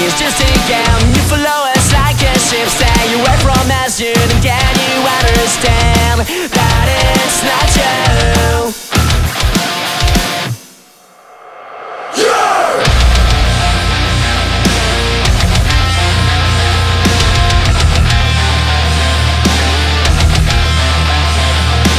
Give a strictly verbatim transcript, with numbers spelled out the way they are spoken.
is just a game. You follow us like a ship, stay away from us, you then can you understand that